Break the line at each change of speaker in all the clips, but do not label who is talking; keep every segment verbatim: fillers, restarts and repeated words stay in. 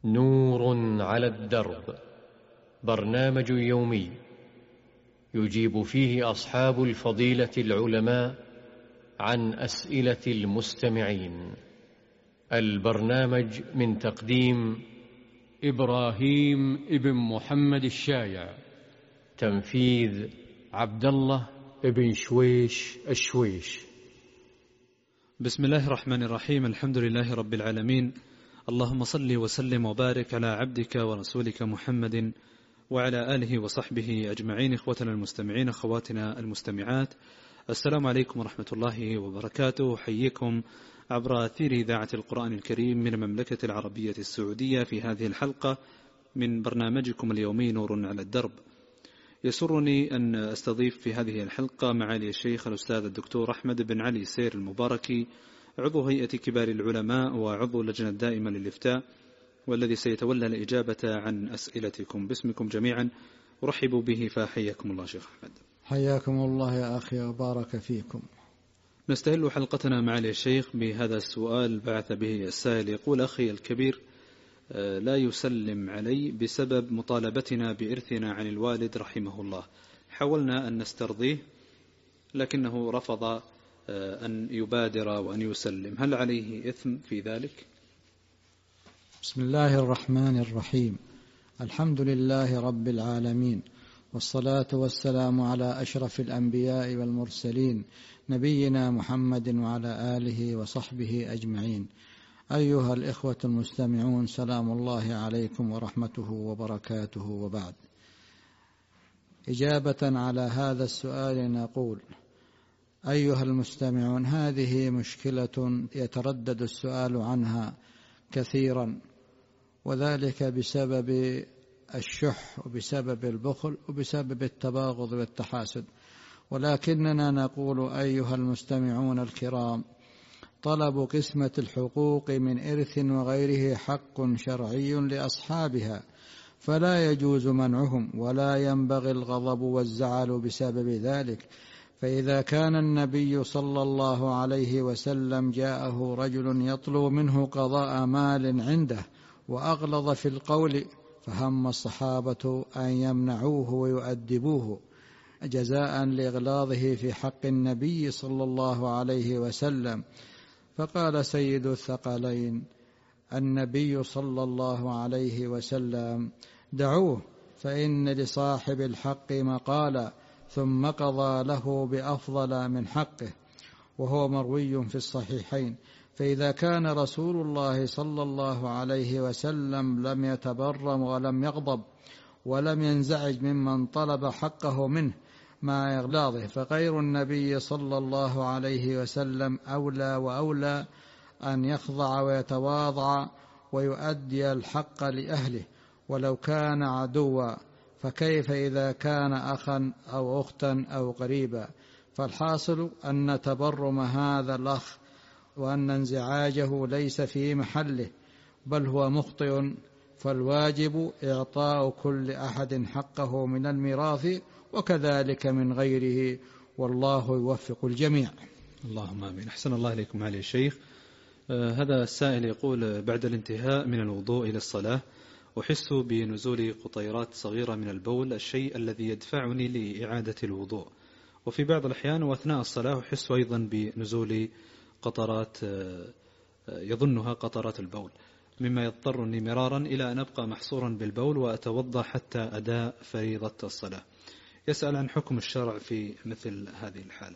نور على الدرب، برنامج يومي يجيب فيه أصحاب الفضيلة العلماء عن أسئلة المستمعين. البرنامج من تقديم إبراهيم ابن محمد الشايع، تنفيذ عبد الله ابن شويش الشويش.
بسم الله الرحمن الرحيم. الحمد لله رب العالمين، اللهم صل وسلم وبارك على عبدك ورسولك محمد وعلى آله وصحبه أجمعين. إخوتنا المستمعين، أخواتنا المستمعات، السلام عليكم ورحمة الله وبركاته. حييكم عبر أثير إذاعة القرآن الكريم من المملكة العربية السعودية في هذه الحلقة من برنامجكم اليومي نور على الدرب. يسرني أن أستضيف في هذه الحلقة معالي الشيخ الأستاذ الدكتور أحمد بن علي سير المباركي، عضو هيئة كبار العلماء وعضو اللجنة الدائمة للإفتاء، والذي سيتولى الإجابة عن أسئلتكم. باسمكم جميعا أرحب به، فحياكم الله شيخ أحمد.
حياكم الله يا أخي وبارك فيكم.
نستهل حلقتنا معالي الشيخ بهذا السؤال بعث به السائل، يقول: أخي الكبير لا يسلم علي بسبب مطالبتنا بإرثنا عن الوالد رحمه الله. حاولنا أن نسترضيه لكنه رفض أن يبادر وأن يسلم، هل عليه إثم في ذلك؟
بسم الله الرحمن الرحيم. الحمد لله رب العالمين، والصلاة والسلام على أشرف الأنبياء والمرسلين، نبينا محمد وعلى آله وصحبه أجمعين. أيها الإخوة المستمعون، سلام الله عليكم ورحمته وبركاته، وبعد. إجابة على هذا السؤال نقول: أيها المستمعون، هذه مشكلة يتردد السؤال عنها كثيرا، وذلك بسبب الشح وبسبب البخل وبسبب التباغض والتحاسد. ولكننا نقول أيها المستمعون الكرام: طلب قسمة الحقوق من إرث وغيره حق شرعي لأصحابها، فلا يجوز منعهم ولا ينبغي الغضب والزعل بسبب ذلك. فإذا كان النبي صلى الله عليه وسلم جاءه رجل يطلب منه قضاء مال عنده وأغلظ في القول، فهم الصحابة أن يمنعوه ويؤدبوه جزاء لإغلاظه في حق النبي صلى الله عليه وسلم. فقال سيد الثقلين النبي صلى الله عليه وسلم: دعوه فإن لصاحب الحق مقالا، ثم قضى له بأفضل من حقه، وهو مروي في الصحيحين. فإذا كان رسول الله صلى الله عليه وسلم لم يتبرم ولم يغضب ولم ينزعج ممن طلب حقه منه مع إغلاظه، فغير النبي صلى الله عليه وسلم أولى وأولى أن يخضع ويتواضع ويؤدي الحق لأهله ولو كان عدوا، فكيف إذا كان أخا أو أختا أو قريبا؟ فالحاصل أن تبرم هذا الأخ وأن انزعاجه ليس في محله، بل هو مخطئ، فالواجب إعطاء كل أحد حقه من الميراث وكذلك من غيره، والله يوفق الجميع.
اللهم آمين. أحسن الله إليكم معالي الشيخ. آه هذا السائل يقول: بعد الانتهاء من الوضوء إلى الصلاة أحس بنزول قطيرات صغيرة من البول، الشيء الذي يدفعني لإعادة الوضوء، وفي بعض الأحيان وأثناء الصلاة أحس أيضا بنزول قطرات يظنها قطرات البول، مما يضطرني مرارا إلى أن أبقى محصورا بالبول وأتوضأ حتى أداء فريضة الصلاة. يسأل عن حكم الشرع في مثل هذه الحالة.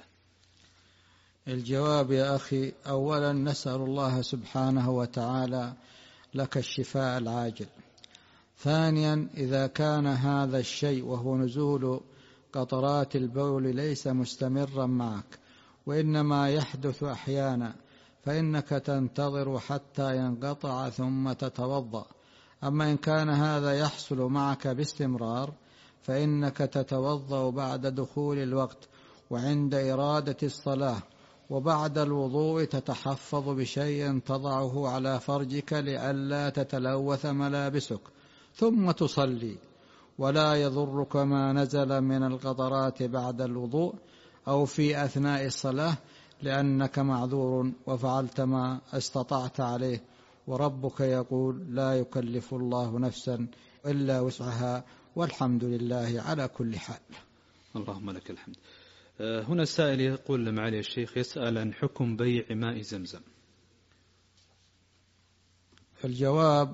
الجواب يا أخي: أولا نسأل الله سبحانه وتعالى لك الشفاء العاجل. ثانيا، إذا كان هذا الشيء وهو نزول قطرات البول ليس مستمرا معك وإنما يحدث أحيانا، فإنك تنتظر حتى ينقطع ثم تتوضأ. أما إن كان هذا يحصل معك باستمرار فإنك تتوضأ بعد دخول الوقت وعند إرادة الصلاة، وبعد الوضوء تتحفظ بشيء تضعه على فرجك لئلا تتلوث ملابسك، ثم تصلي، ولا يضرك ما نزل من القطرات بعد الوضوء أو في أثناء الصلاة، لأنك معذور وفعلت ما استطعت عليه، وربك يقول لا يكلف الله نفسا إلا وسعها والحمد لله على كل حال.
اللهم لك الحمد. هنا السائل يقول معالي الشيخ يسأل عن حكم بيع ماء زمزم.
الجواب: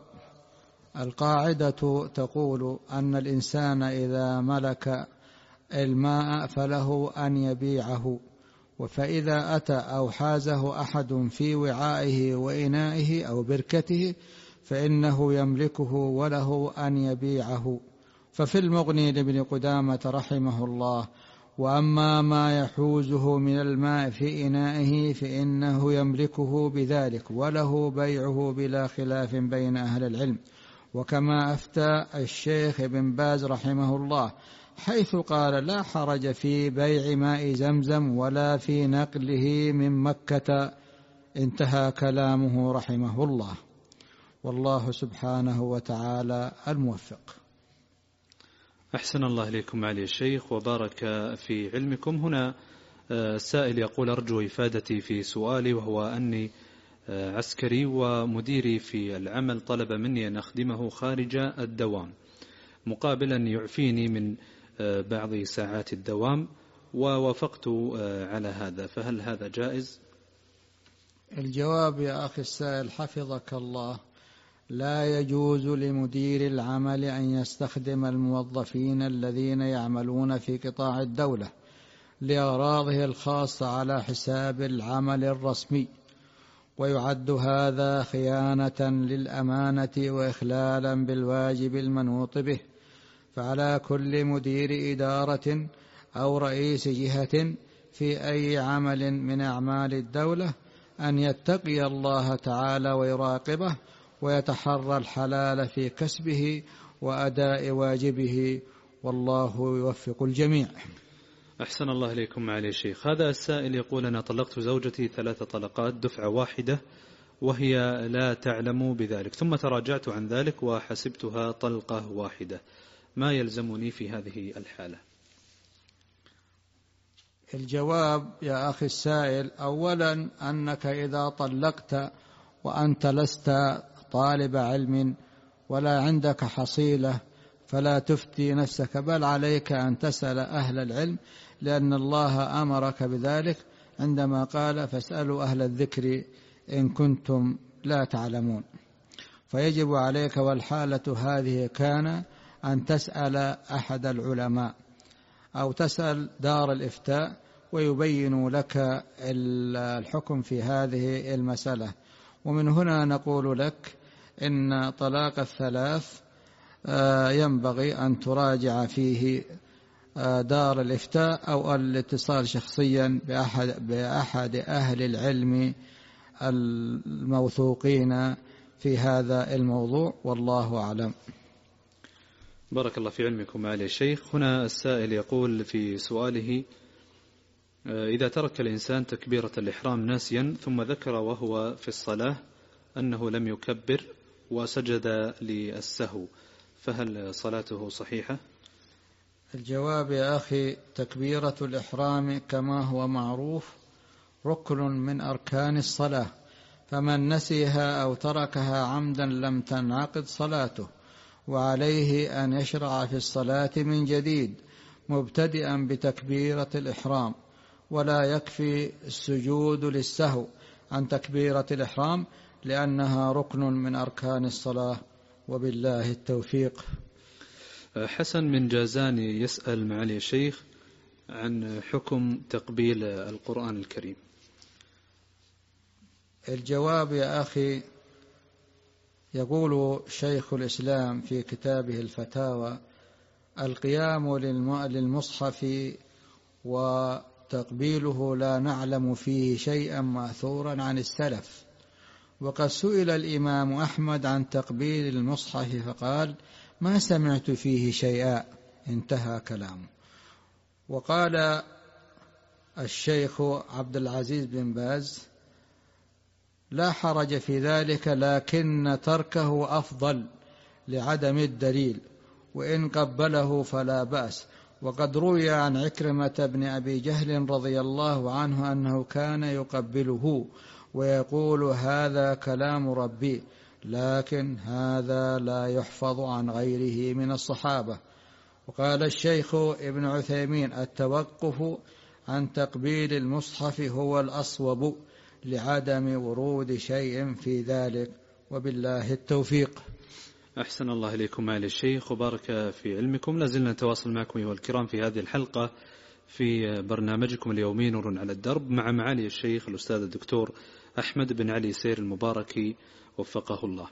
القاعدة تقول أن الإنسان إذا ملك الماء فله أن يبيعه، فإذا أتى أو حازه أحد في وعائه وإنائه أو بركته فإنه يملكه وله أن يبيعه. ففي المغني لابن قدامة رحمه الله: وأما ما يحوزه من الماء في إنائه فإنه يملكه بذلك وله بيعه بلا خلاف بين أهل العلم. وكما أفتى الشيخ ابن باز رحمه الله حيث قال لا حرج في بيع ماء زمزم ولا في نقله من مكة، انتهى كلامه رحمه الله، والله سبحانه وتعالى الموفق.
أحسن الله إليكم معالي الشيخ وبارك في علمكم. هنا السائل يقول: أرجو إفادتي في سؤالي، وهو أني عسكري ومديري في العمل طلب مني أن أخدمه خارج الدوام مقابلا يعفيني من بعض ساعات الدوام، ووافقت على هذا، فهل هذا جائز؟
الجواب يا أخي السائل حفظك الله: لا يجوز لمدير العمل أن يستخدم الموظفين الذين يعملون في قطاع الدولة لأغراضه الخاصة على حساب العمل الرسمي، ويعد هذا خيانة للأمانة وإخلالا بالواجب المنوط به. فعلى كل مدير إدارة أو رئيس جهة في أي عمل من أعمال الدولة أن يتقي الله تعالى ويراقبه ويتحرى الحلال في كسبه وأداء واجبه، والله يوفق الجميع.
أحسن الله إليكم معالي الشيخ. هذا السائل يقول: أنا طلقت زوجتي ثلاث طلقات دفعة واحدة وهي لا تعلم بذلك، ثم تراجعت عن ذلك وحسبتها طلقة واحدة، ما يلزمني في هذه الحالة؟
الجواب يا أخي السائل: أولا أنك إذا طلقت وأنت لست طالب علم ولا عندك حصيلة فلا تفتي نفسك، بل عليك أن تسأل أهل العلم، لأن الله أمرك بذلك عندما قال: فاسألوا أهل الذكر إن كنتم لا تعلمون. فيجب عليك، والحالة هذه كان، أن تسأل أحد العلماء أو تسأل دار الإفتاء ويبين لك الحكم في هذه المسألة. ومن هنا نقول لك إن طلاق الثلاث ينبغي أن تراجع فيه دار الإفتاء أو الاتصال شخصيا بأحد, بأحد أهل العلم الموثوقين في هذا الموضوع، والله أعلم.
بارك الله في علمكم معالي الشيخ. هنا السائل يقول في سؤاله: إذا ترك الإنسان تكبيرة الإحرام ناسيا ثم ذكر وهو في الصلاة أنه لم يكبر وسجد للسهو، فهل صلاته صحيحة؟
الجواب يا أخي: تكبيرة الإحرام كما هو معروف ركن من أركان الصلاة، فمن نسيها أو تركها عمدا لم تنعقد صلاته، وعليه أن يشرع في الصلاة من جديد مبتدئا بتكبيرة الإحرام، ولا يكفي السجود للسهو عن تكبيرة الإحرام لأنها ركن من أركان الصلاة، وبالله التوفيق.
حسن من جازان يسأل معالي الشيخ عن حكم تقبيل القرآن الكريم.
الجواب يا أخي: يقول شيخ الإسلام في كتابه الفتاوى: القيام للمصحف وتقبيله لا نعلم فيه شيئا مأثورا عن السلف. وقد سئل الإمام أحمد عن تقبيل المصحف فقال: ما سمعت فيه شيئا، انتهى كلامه. وقال الشيخ عبد العزيز بن باز: لا حرج في ذلك، لكن تركه أفضل لعدم الدليل، وإن قبله فلا بأس. وقد روي عن عكرمة بن أبي جهل رضي الله عنه أنه كان يقبله ويقول: هذا كلام ربي. لكن هذا لا يحفظ عن غيره من الصحابة. وقال الشيخ ابن عثيمين: التوقف عن تقبيل المصحف هو الأصوب لعدم ورود شيء في ذلك، وبالله التوفيق.
أحسن الله إليكم معالي الشيخ وبارك في علمكم. لازلنا نتواصل معكم أيها الكرام في هذه الحلقة في برنامجكم اليومي نور على الدرب مع معالي الشيخ الأستاذ الدكتور أحمد بن علي سير المباركي وفقه الله.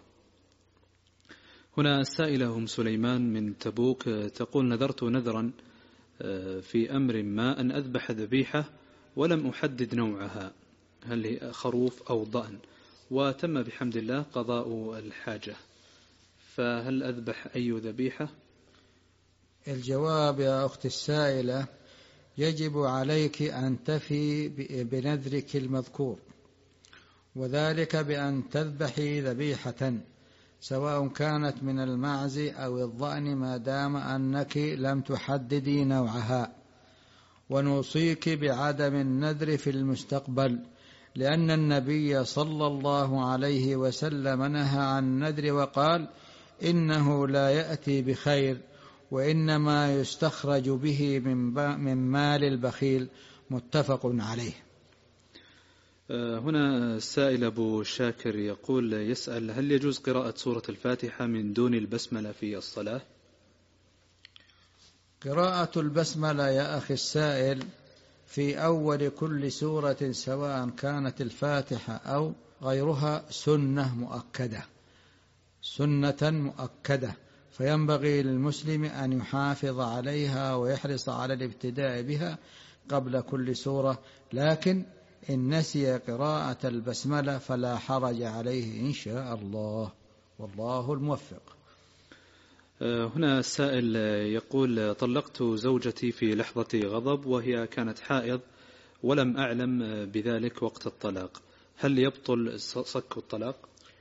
هنا السائلة أم سليمان من تبوك تقول: نذرت نذرا في أمر ما أن أذبح ذبيحة ولم أحدد نوعها، هل هي خروف أو ضأن، وتم بحمد الله قضاء الحاجة، فهل أذبح أي ذبيحة؟
الجواب يا أخت السائلة: يجب عليك أن تفي بنذرك المذكور، وذلك بأن تذبحي ذبيحة سواء كانت من المعز أو الضأن ما دام أنك لم تحددي نوعها. ونوصيك بعدم النذر في المستقبل، لأن النبي صلى الله عليه وسلم نهى عن النذر وقال: إنه لا يأتي بخير وإنما يستخرج به من مال البخيل. متفق عليه.
هنا السائل أبو شاكر يقول يسأل: هل يجوز قراءة سورة الفاتحة من دون البسملة في الصلاة؟
قراءة البسملة يا أخي السائل في أول كل سورة سواء كانت الفاتحة أو غيرها سنة مؤكدة، سنة مؤكدة، فينبغي للمسلم أن يحافظ عليها ويحرص على الابتداء بها قبل كل سورة، لكن إن نسي قراءة البسملة فلا حرج عليه إن شاء الله، والله الموفق.
هنا السائل يقول: طلقت زوجتي في لحظة غضب وهي كانت حائض ولم أعلم بذلك وقت الطلاق، هل يبطل صك الطلاق؟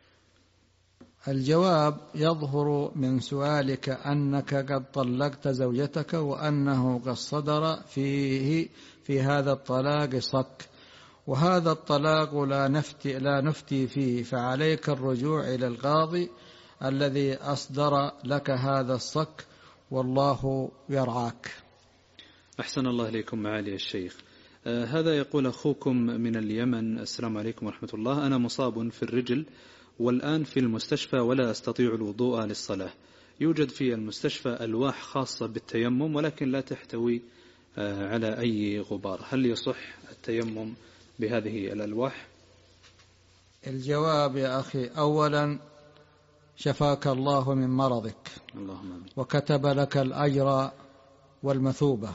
الجواب: يظهر من سؤالك أنك قد طلقت زوجتك وأنه قد صدر فيه في هذا الطلاق صك، وهذا الطلاق لا نفتي, لا نفتي فيه، فعليك الرجوع إلى القاضي الذي أصدر لك هذا الصك، والله يرعاك.
أحسن الله إليكم معالي الشيخ. آه هذا يقول أخوكم من اليمن: السلام عليكم ورحمة الله، أنا مصاب في الرجل والآن في المستشفى ولا أستطيع الوضوء للصلاة. يوجد في المستشفى ألواح خاصة بالتيمم ولكن لا تحتوي آه على أي غبار، هل يصح التيمم بهذه الألواح؟
الجواب يا أخي: أولا شفاك الله من مرضك،
اللهم آمين،
وكتب لك الأجر والمثوبة.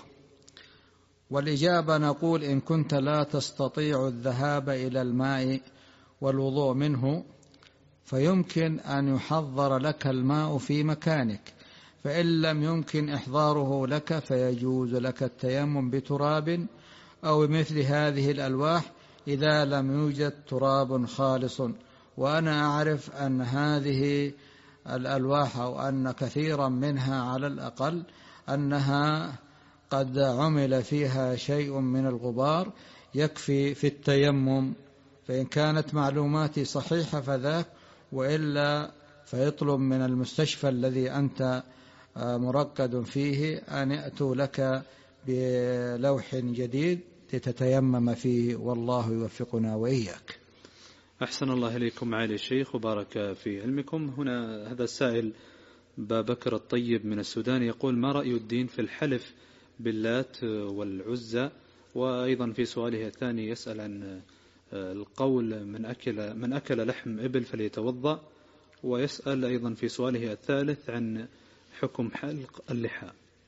والإجابة نقول: إن كنت لا تستطيع الذهاب إلى الماء والوضوء منه فيمكن أن يحضر لك الماء في مكانك، فإن لم يمكن إحضاره لك فيجوز لك التيمم بتراب أو مثل هذه الألواح إذا لم يوجد تراب خالص. وأنا أعرف أن هذه الألواح أو أن كثيرا منها على الأقل أنها قد عمل فيها شيء من الغبار يكفي في التيمم، فإن كانت معلوماتي صحيحة فذاك، وإلا فيطلب من المستشفى الذي أنت مرقد فيه أن يأتوا لك بلوح جديد لتتيمم فيه، والله يوفقنا وإياك.
أحسن الله إليكم معالي الشيخ وبارك في علمكم. هنا هذا السائل بابكر الطيب من السودان يقول: ما رأي الدين في الحلف باللات والعزى؟ وأيضا في سؤاله الثاني يسأل عن القول من أكل, من أكل لحم إبل فليتوضأ، ويسأل أيضا في سؤاله الثالث عن حكم حلق اللحى.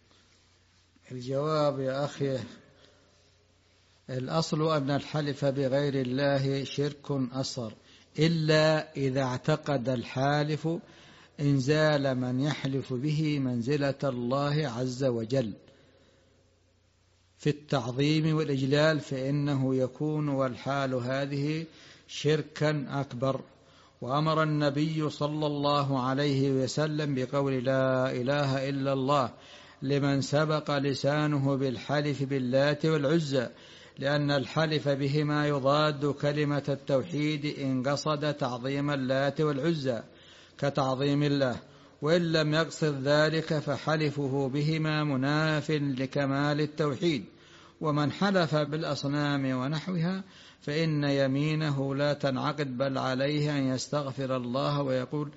الجواب يا أخي: الأصل أن الحلف بغير الله شرك أصغر، إلا إذا اعتقد الحالف إنزال من يحلف به منزلة الله عز وجل في التعظيم والإجلال، فإنه يكون والحال هذه شركا أكبر. وأمر النبي صلى الله عليه وسلم بقول لا إله إلا الله لمن سبق لسانه بالحلف باللات والعزى، لأن الحلف بهما يضاد كلمة التوحيد إن قصد تعظيم اللات والعزى، كتعظيم الله، وإن لم يقصد ذلك فحلفه بهما مناف لكمال التوحيد. ومن حلف بالأصنام ونحوها فإن يمينه لا تنعقد، بل عليه أن يستغفر الله ويقول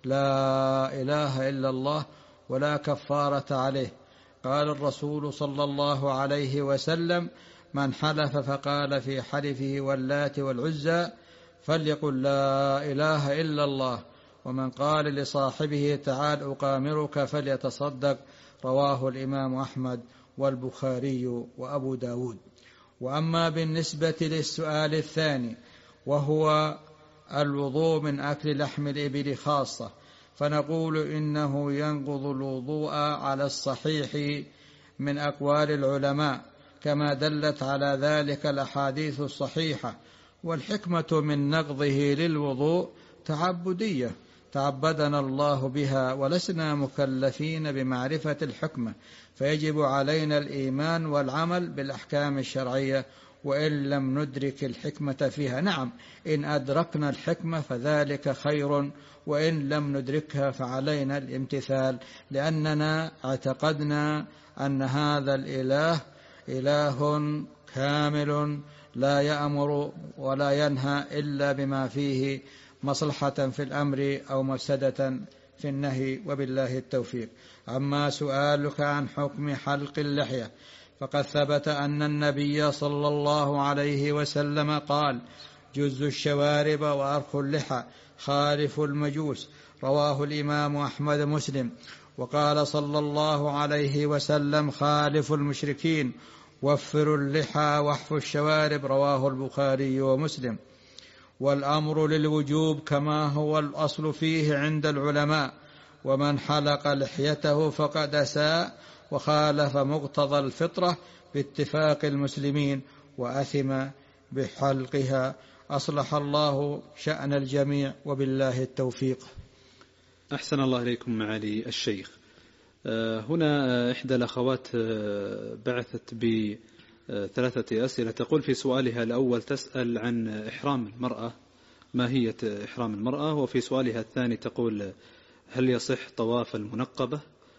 لا إله إلا الله ولا كفارة عليه. قال الرسول صلى الله عليه وسلم: من حلف فقال في حلفه واللات والعزى فليقل لا إله إلا الله، ومن قال لصاحبه تعال أقامرك فليتصدق. رواه الإمام أحمد والبخاري وأبو داود. وأما بالنسبة للسؤال الثاني وهو الوضوء من أكل لحم الإبل خاصة، فنقول إنه ينقض الوضوء على الصحيح من أقوال العلماء، كما دلت على ذلك الأحاديث الصحيحة. والحكمة من نقضه للوضوء تعبدية تعبدنا الله بها، ولسنا مكلفين بمعرفة الحكمة، فيجب علينا الإيمان والعمل بالأحكام الشرعية وإن لم ندرك الحكمة فيها. نعم، إن أدركنا الحكمة فذلك خير، وإن لم ندركها فعلينا الامتثال، لأننا اعتقدنا أن هذا الإله إله كامل لا يأمر ولا ينهى إلا بما فيه مصلحة في الأمر أو مفسدة في النهي، وبالله التوفيق. أما سؤالك عن حكم حلق اللحية، فقد ثبت أن النبي صلى الله عليه وسلم قال: جز الشوارب وأرخ اللحى خالف المجوس. رواه الإمام أحمد مسلم. وقال صلى الله عليه وسلم: خالف المشركين وفروا اللحى واحفوا الشوارب. رواه البخاري ومسلم. والأمر للوجوب كما هو الأصل فيه عند العلماء، ومن حلق لحيته فقد أساء وخالف مقتضى الفطرة باتفاق المسلمين وأثم بحلقها. أصلح الله شأن الجميع، وبالله التوفيق.
أحسن الله إليكم معالي الشيخ. هنا إحدى الأخوات بعثت بثلاثة أسئلة. تقول في سؤالها الأول تسأل عن إحرام المرأة، ماهية إحرام المرأة، وفي سؤالها الثاني تقول هل يصح طواف المنقبة،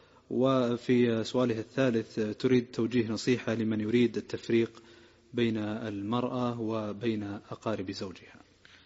وفي سؤالها الثالث تريد توجيه نصيحة لمن يريد التفريق بين المرأة وبين أقارب زوجها.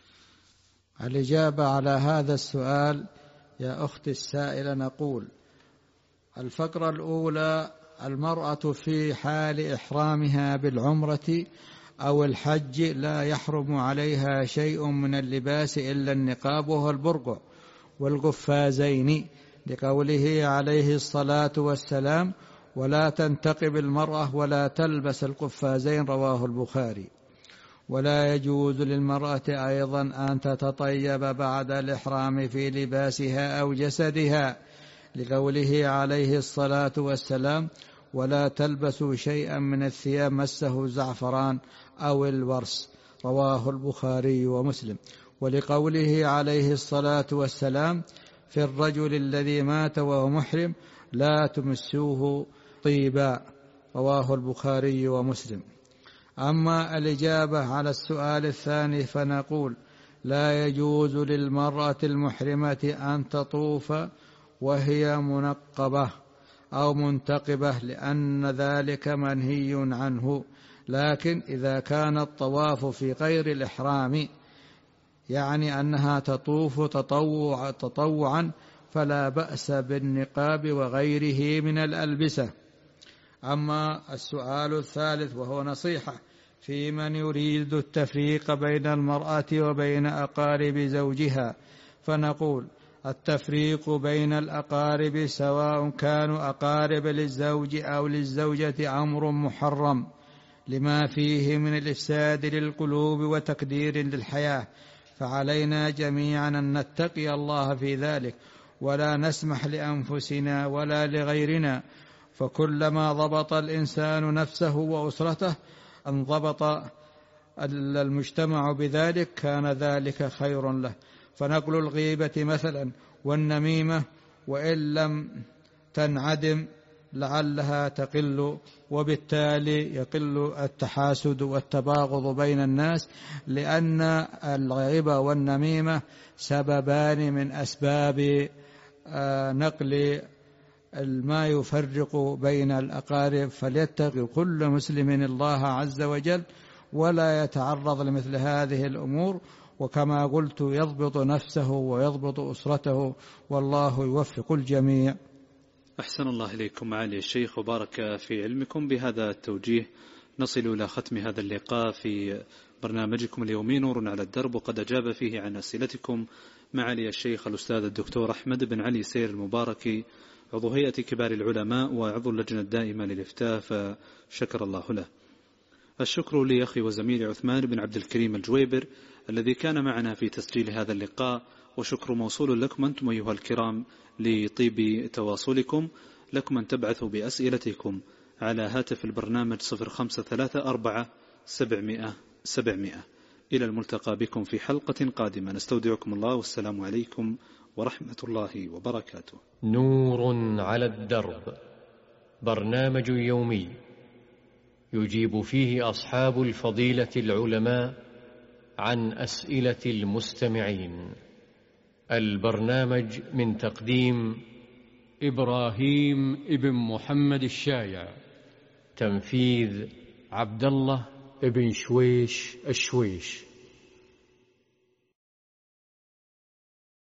الإجابة على هذا السؤال يا أختي السائلة نقول: الفقرة الأولى: المرأة في حال إحرامها بالعمرة أو الحج لا يحرم عليها شيء من اللباس إلا النقاب وهو البرقع والقفازين، لقوله عليه الصلاة والسلام: ولا تنتقب المرأة ولا تلبس القفازين. رواه البخاري. ولا يجوز للمرأة أيضا أن تتطيب بعد الإحرام في لباسها أو جسدها، لقوله عليه الصلاة والسلام: ولا تلبسوا شيئا من الثياب مسه زعفران أو الورس. رواه البخاري ومسلم. ولقوله عليه الصلاة والسلام: في الرجل الذي مات وهو محرم لا تمسوه طيبا. رواه البخاري ومسلم. أما الإجابة على السؤال الثاني فنقول: لا يجوز للمرأة المحرمة أن تطوف وهي منقبة أو منتقبة، لأن ذلك منهي عنه. لكن إذا كان الطواف في غير الإحرام، يعني أنها تطوف تطوع تطوعا، فلا بأس بالنقاب وغيره من الألبسة. أما السؤال الثالث وهو نصيحة في من يريد التفريق بين المرأة وبين أقارب زوجها، فنقول: التفريق بين الأقارب سواء كانوا أقارب للزوج أو للزوجة أمر محرم، لما فيه من الإفساد للقلوب وتقدير للحياة، فعلينا جميعا أن نتقي الله في ذلك، ولا نسمح لأنفسنا ولا لغيرنا. فكلما ضبط الإنسان نفسه وأسرته انضبط المجتمع بذلك، كان ذلك خير له. فنقل الغيبة مثلا والنميمة وإن لم تنعدم لعلها تقل، وبالتالي يقل التحاسد والتباغض بين الناس، لأن الغيبة والنميمة سببان من أسباب نقل ما يفرق بين الأقارب. فليتقي كل مسلم الله عز وجل ولا يتعرض لمثل هذه الأمور، وكما قلت يضبط نفسه ويضبط أسرته، والله يوفق الجميع.
أحسن الله إليكم معالي الشيخ وبارك في علمكم. بهذا التوجيه نصل إلى ختم هذا اللقاء في برنامجكم اليومي نور على الدرب، وقد أجاب فيه عن أسئلتكم معالي الشيخ الأستاذ الدكتور أحمد بن علي سير المباركي، عضو هيئة كبار العلماء وعضو اللجنة الدائمة للإفتاء، فشكر الله له. الشكر لأخي وزميلي عثمان بن عبد الكريم الجويبر الذي كان معنا في تسجيل هذا اللقاء، وشكر موصول لكم أنتم أيها الكرام لطيب تواصلكم. لكم أن تبعثوا بأسئلتكم على هاتف البرنامج صفر خمسة ثلاثة أربعة سبعمائة سبعمائة. إلى الملتقى بكم في حلقة قادمة، نستودعكم الله والسلام عليكم ورحمة الله وبركاته.
نور على الدرب، برنامج يومي يجيب فيه أصحاب الفضيلة العلماء عن أسئلة المستمعين. البرنامج من تقديم إبراهيم ابن محمد الشايع، تنفيذ عبد الله ابن شويش الشويش.